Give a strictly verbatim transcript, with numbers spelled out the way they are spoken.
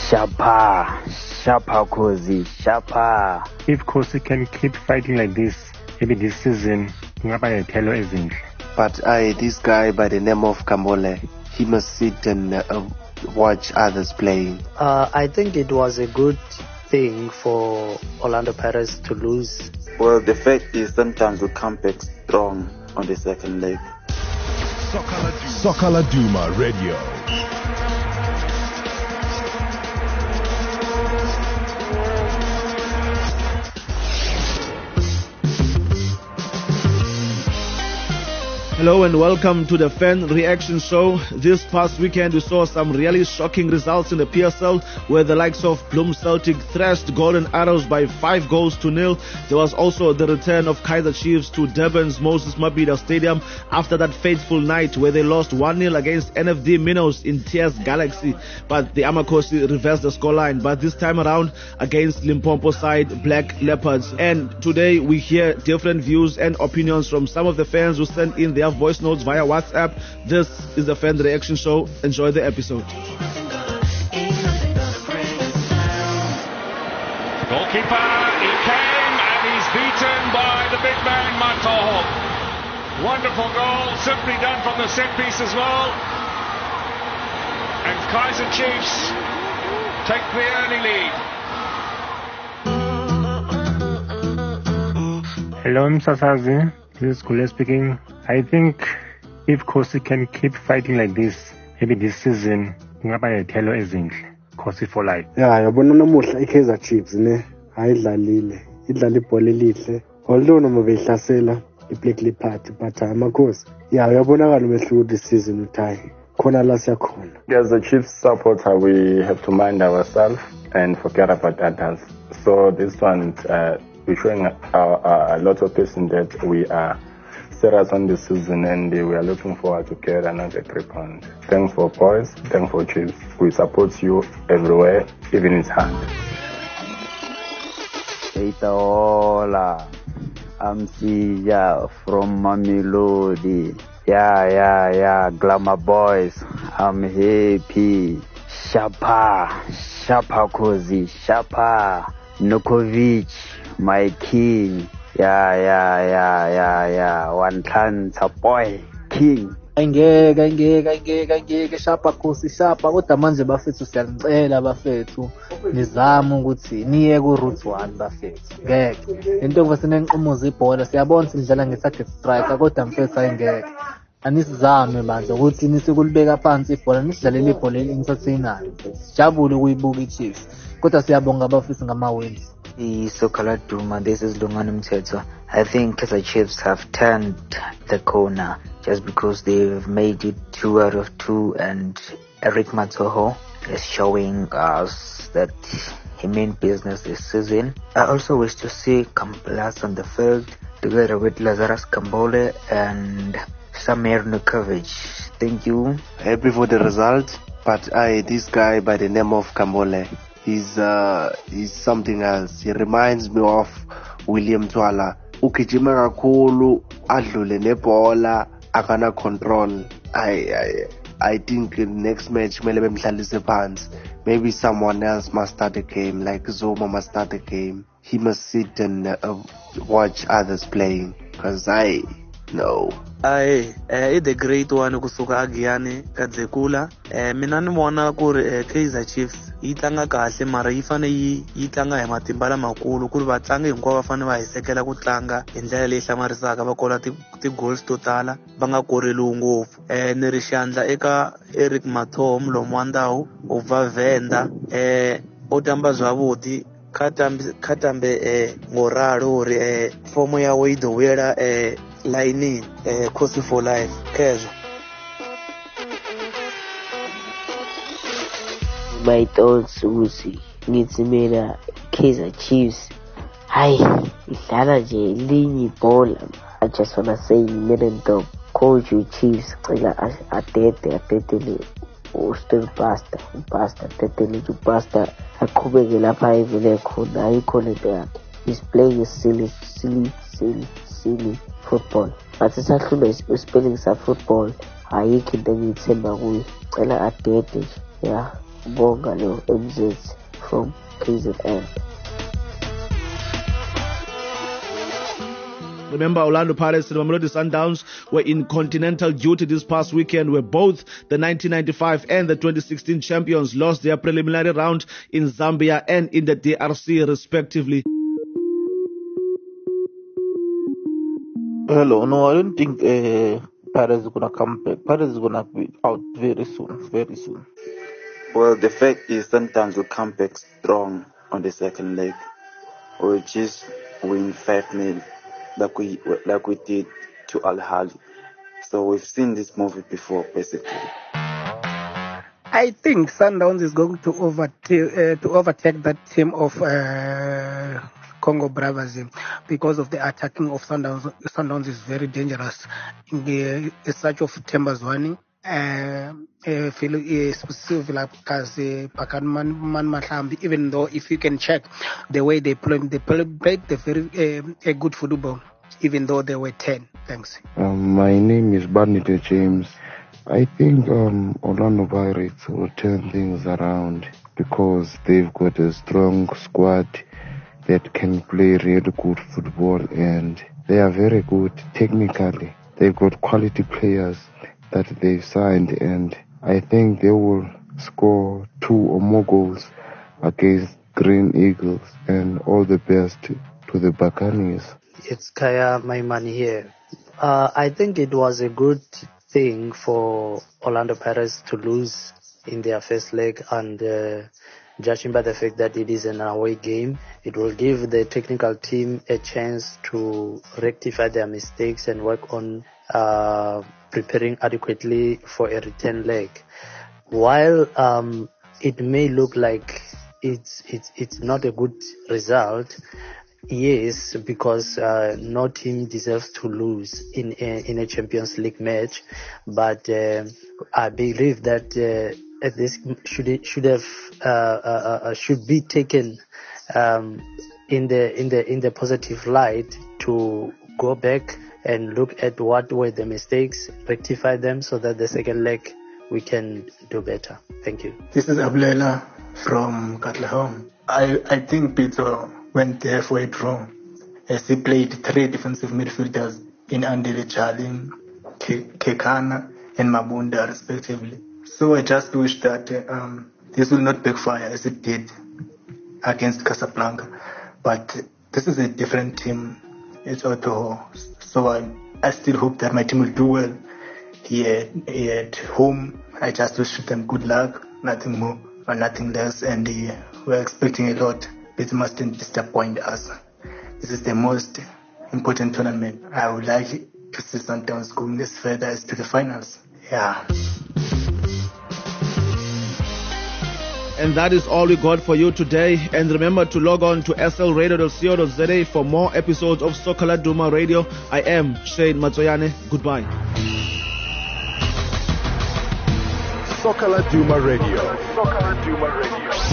Shapa, Shapa Khosi, Shapa. If Khosi can keep fighting like this, maybe this season, but I, this guy by the name of Kambole, he must sit and uh, watch others playing. Uh, I think it was a good thing for Orlando Pirates to lose. Well, the fact is sometimes we come back strong on the second leg. Soccer Laduma Radio. Hello and welcome to the Fan Reaction Show. This past weekend we saw some really shocking results in the P S L where the likes of Bloem Celtic thrashed Golden Arrows by five goals to nil. There was also the return of Kaizer Chiefs to Durban's Moses Mabhida Stadium after that fateful night where they lost one nil against N F D Minnows in Tears Galaxy. But the Amakhosi reversed the scoreline, but this time around against Limpopo side Black Leopards. And today we hear different views and opinions from some of the fans who sent in their voice notes via WhatsApp. This is the Fan Reaction Show. Enjoy the episode. Goalkeeper, he came and he's beaten by the big man Matoho. Wonderful goal, simply done from the set piece as well. And Kaizer Chiefs take the early lead. Hello, Msasazi. This is Kule speaking. I think if Khosi can keep fighting like this, maybe this season, kungaba nethelo ezinhle. Khosi for life. Yeah, yabona namuhla iKaizer Chiefs ne ayidlalile. Idlala ibhola elihle. Although noma behlasela iBlack Leopard, but Amakhosi. Yeah, uyabonakala umehluko this season uThai. Khona la siyakhona. As a Chiefs supporter, we have to mind ourselves and forget about others. So this one, uh, we're showing a, a, a lot of person that we are serious on this season and we are looking forward to carry another three points. Thanks for boys, thanks for Chiefs. We support you everywhere, even in hand. Itaola, I'm Sija from Mamelodi. Yeah, yeah, yeah, Glamour Boys, I'm happy. Shapa, Shapa Khosi, Shapa, Nukovic, my king. Yeah, yeah, yeah, yeah, yeah. One time, boy, king. Angeke angeke angeke angeke Shapa Khosi Shapa kodwa manje bafethu siyanicela bafethu nizame ukuthi niye ku route one bafethu ngeke into ngoba sinenqumuza ibhola siyabona sidlala nge-target striker kodwa mfethu ayingeke anisizame manje ukuthi nisikulibeka phansi ibhola nisidlalele ibhola elinentertainayo sijabule ukuyibuka iChiefs kodwa siyabonga abafethu ngama-wins. Soccer Laduma, this is Lungani Mthetho. I think Kaizer Chiefs have turned the corner just because they've made it two out of two, and Eric Matoho is showing us that he meant business this season. I also wish to see Kampelas on the field together with Lazarus Kambole and Samir Nukovic. Thank you. Happy for the result, but I, this guy by the name of Kambole, He's, uh, he's something else. He reminds me of William Twala. Ukijima kakhulu, adlule nebhola, akana control. I, I, I think next match, mele bemhlalise phansi. Maybe someone else must start the game, like Zuma must start the game. He must sit and uh, watch others playing. Cause I, no. Aye, eh, the great one kusuka Agiyani Kadzekula. Eh, mina ni vona ku ri eh, Kaizer Chiefs yi tlanga kahle mara yi fane yi yi tlanga hi matimba lamakulu ku ri vatlangi hinkwavo va fane va hisekela ku tlanga hi ndlela leyi hlamarisaka va kola ti ti goals to tala va nga koreliwi ngopfu. Eh, ni ri xandla eka Eric Matoho Mlomo wa Ndhawu u va Venda eh u tamba zwavhuḓi khatambe khatambe eh ngoralo uri eh fomo yawe i ḓo vhuyela eh line eh Khosi for life kezwo. My thoughts ukuthi ngithi mina Kaizer Chiefs hayi idlala nje linye ibhola. I just wanna say middle top coach Chiefs cela adede adedele uSteve Pastor Pastor adedele uPastor aqhubeke lapha evele khona ayikho lento yakhe. He's playing a silly silly silly silly football. But isahlule spelling sa football ayikho into engiyithemba kuyo. Cela adede nje. Yeah. Bongalo M Z from K Z N. Remember, Orlando Pirates and Mamelodi Sundowns were in continental duty this past weekend, where both the nineteen ninety-five and the twenty sixteen champions lost their preliminary round in Zambia and in the D R C respectively. Hello, no, I don't think uh, Pirates is going to come back. Pirates is going to be out very soon, very soon. Well, the fact is sometimes we come back strong on the second leg, or just win five nil. Like we like we did to Al Ahly. So we've seen this movie before, basically. I think Sundowns is going to overtake uh, to overtake that team of uh, Congo Brazzaville because of the attacking of Sundowns. Sundowns is very dangerous in the in such of Tembazwani. Uh, uh, specifically like as Pakan Man Mahlambi, even though if you can check the way they play, they play, played the very uh, a good football, even though they were ten. Thanks. Um, my name is Barnett James. I think um, Orlando Pirates will turn things around because they've got a strong squad that can play really good football, and they are very good technically. They've got quality players that they've signed, and I think they will score two or more goals against Green Eagles, and all the best to the Buccaneers. It's Kaya Maimani here. Uh, I think it was a good thing for Orlando Pirates to lose in their first leg, and uh, judging by the fact that it is an away game, it will give the technical team a chance to rectify their mistakes and work on uh, preparing adequately for a return leg. While um, it may look like it's it's it's not a good result, yes, because uh, no team deserves to lose in a, in a Champions League match. But uh, I believe that uh, this should should have uh, uh, uh, should be taken um, in the in the in the positive light, to go back and look at what were the mistakes, rectify them, so that the second leg we can do better. Thank you. This is Abulela from Katlehong. I, I think Peter went halfway wrong, as he played three defensive midfielders in Andile Chalim, Kekana and Mabunda respectively. So I just wish that um, this will not backfire as it did against Casablanca. But this is a different team. It's Otto. So I, I still hope that my team will do well here, here at home. I just wish them good luck, nothing more or nothing less. And uh, we're expecting a lot. It mustn't disappoint us. This is the most important tournament. I would like to see Sundowns going as further as to the finals. Yeah. And that is all we got for you today. And remember to log on to s l radio dot co dot z a for more episodes of Soccer Laduma Radio. I am Shane Matsoyane. Goodbye. Soccer Laduma Radio. Soccer Laduma Radio.